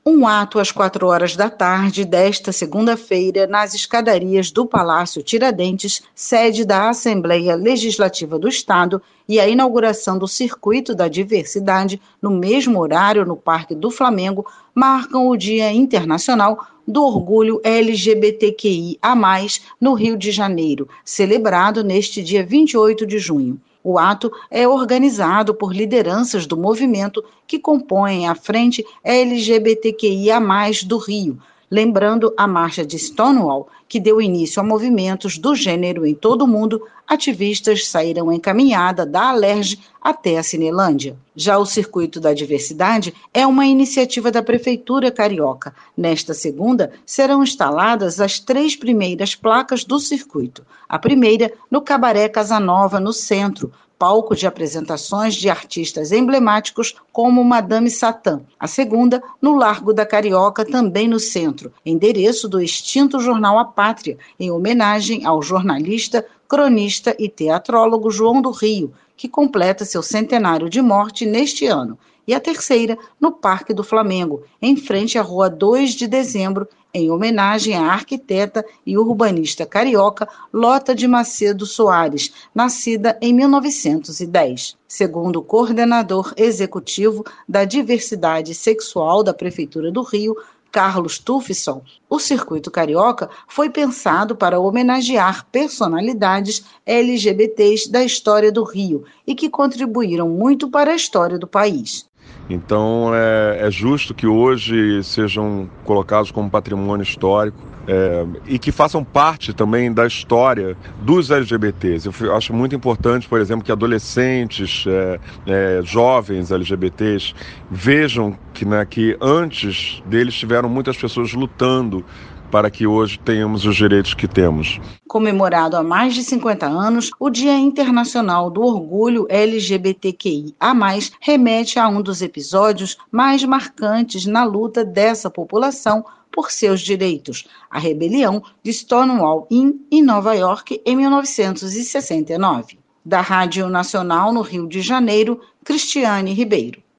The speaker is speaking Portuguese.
Um ato às 16h desta segunda-feira nas escadarias do Palácio Tiradentes, sede da Assembleia Legislativa do Estado, e a inauguração do Circuito da Diversidade, no mesmo horário no Parque do Flamengo, marcam o Dia Internacional do Orgulho LGBTQIA+, no Rio de Janeiro, celebrado neste dia 28 de junho. O ato é organizado por lideranças do movimento que compõem a Frente LGBTQIA+, do Rio, lembrando a marcha de Stonewall, que deu início a movimentos do gênero em todo o mundo. Ativistas saíram em caminhada da Alerj até a Cinelândia. Já o Circuito da Diversidade é uma iniciativa da Prefeitura Carioca. Nesta segunda, serão instaladas as 3 primeiras placas do circuito. A primeira, no Cabaré Casanova, no centro, palco de apresentações de artistas emblemáticos como Madame Satã. A segunda, no Largo da Carioca, também no centro, endereço do extinto jornal A Pátria, em homenagem ao jornalista, cronista e teatrólogo João do Rio, que completa seu centenário de morte neste ano. E a terceira, no Parque do Flamengo, em frente à Rua 2 de Dezembro, em homenagem à arquiteta e urbanista carioca Lota de Macedo Soares, nascida em 1910. Segundo o coordenador executivo da Diversidade Sexual da Prefeitura do Rio, Carlos Tufisson, o Circuito Carioca foi pensado para homenagear personalidades LGBTs da história do Rio e que contribuíram muito para a história do país. Então é justo que hoje sejam colocados como patrimônio histórico e que façam parte também da história dos LGBTs. Eu acho muito importante, por exemplo, que adolescentes, jovens LGBTs vejam que antes deles tiveram muitas pessoas lutando para que hoje tenhamos os direitos que temos. Comemorado há mais de 50 anos, o Dia Internacional do Orgulho LGBTQIA+, remete a um dos episódios mais marcantes na luta dessa população por seus direitos, a rebelião de Stonewall Inn, em Nova York, em 1969. Da Rádio Nacional no Rio de Janeiro, Cristiane Ribeiro.